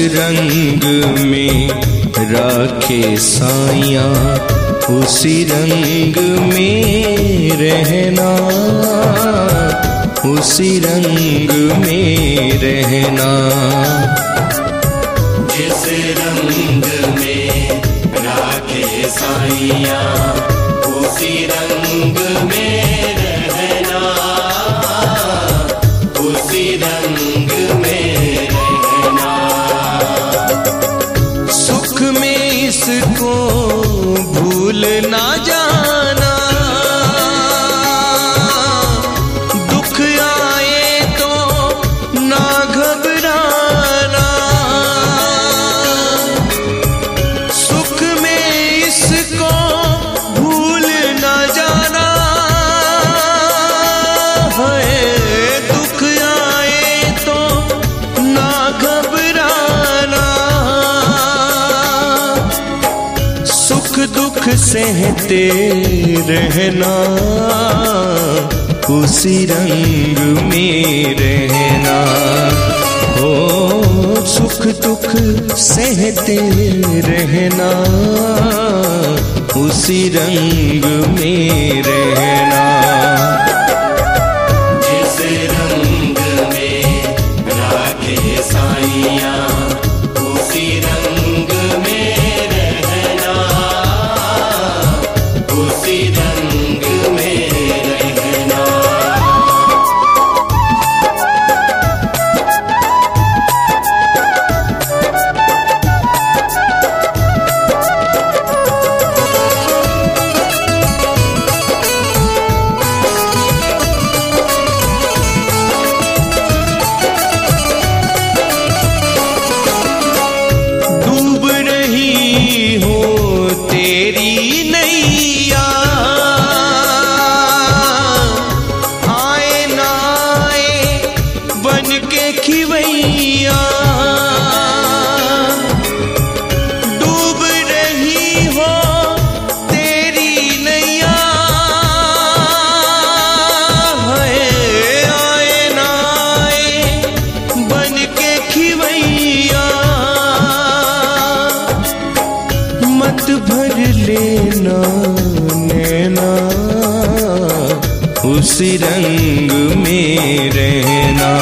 रंग में राखे साइया, उसी रंग में रहना, उसी रंग में रहना। जिस रंग में राखे साइया, उसी रंग में रहना, उसी रंग में रहना। सुख में इसको भूल ना जाना, दुख आए तो ना घबराना। सुख में इसको भूल ना जाना है, दुख आए तो ना घबराना। सुख दुख सहते रहना, उसी रंग में रहना। हो सुख दुख सहते रहना, उसी रंग में रहना। जिस रंग में राखे साइया, उसी रंग में रहना, उसी रंग में रहना। डूब रही हो तेरी नैया, आए ना आए बन के खिवैया। डूब रही हो तेरी नैया, आए ना आए बन के खिवैया। मत भर लेना नैना, उसी रंग में रहना।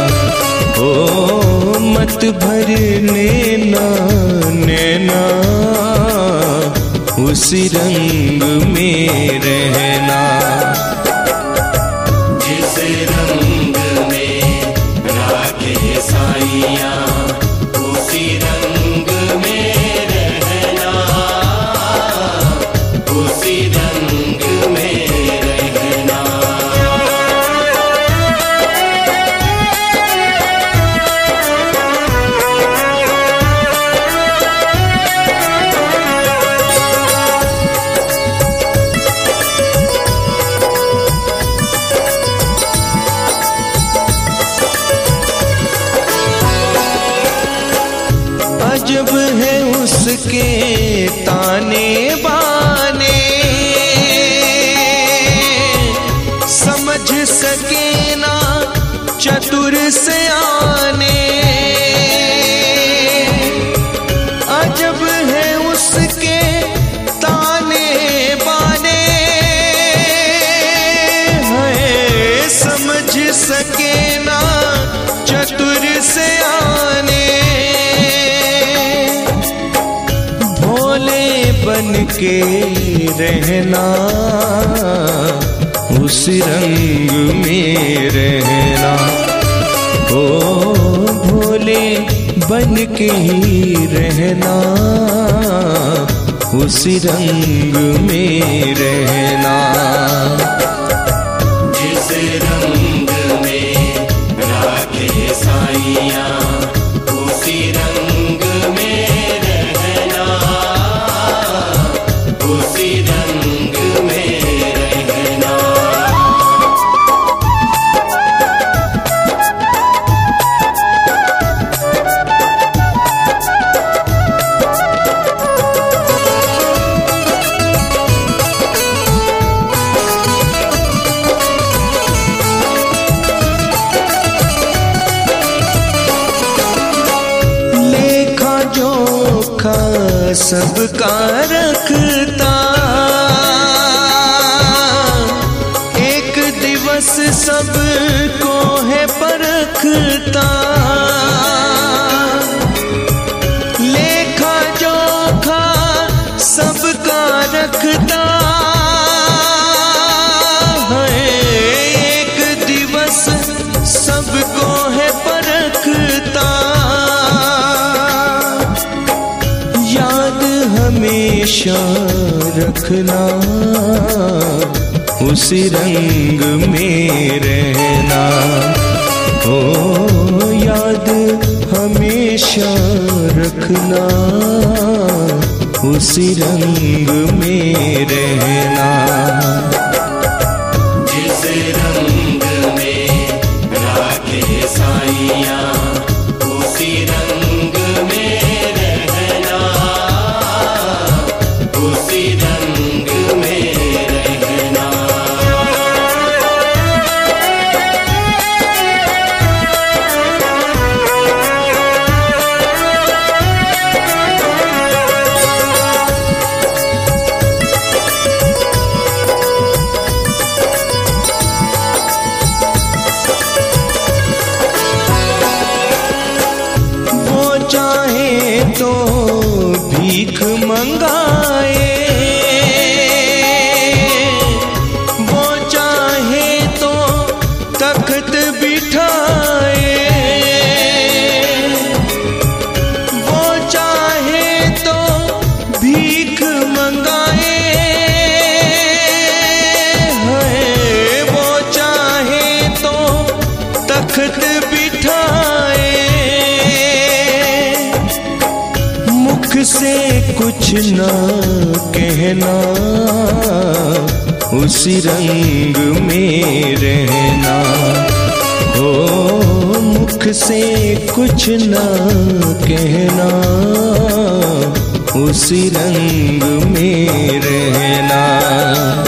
ओ मत भर लेना नैना, उसी रंग में रहना। जिस रंग में राखे साइया, उसी रंग में रहना, उसी रंग में रहना। अजब है उसके ताने बाने, समझ सके ना चतुर से आने। अजब है उसके ताने बाने, है समझ सके ना चतुर से आने। भोले बन के रहना, उस रंग में रहना। ओ भोले बन के ही रहना, उस रंग में रहना। जिस रंग में राखे साइया, उसी रंग में रहना, उसी रंग में रहना। सबका रखता, एक दिवस सबको है परखता। लेखा जोखा सबका रखता है, एक दिवस सबको है परखता। याद हमेशा रखना, उसी रंग में रहना। ओ याद हमेशा रखना, उसी रंग में रहना। जिस रंग में राखे साइया, उसी रंग में रहना, उसी रंग में रहना। चाहे तो भीख मंगाए, वो चाहे तो तख्त बिठाए, वो चाहे तो भीख मंगाए, है वो चाहे तो तख्त बिठाए। से कुछ ना कहना, उसी रंग में रहना। ओ मुख से कुछ ना कहना, उसी रंग में रहना।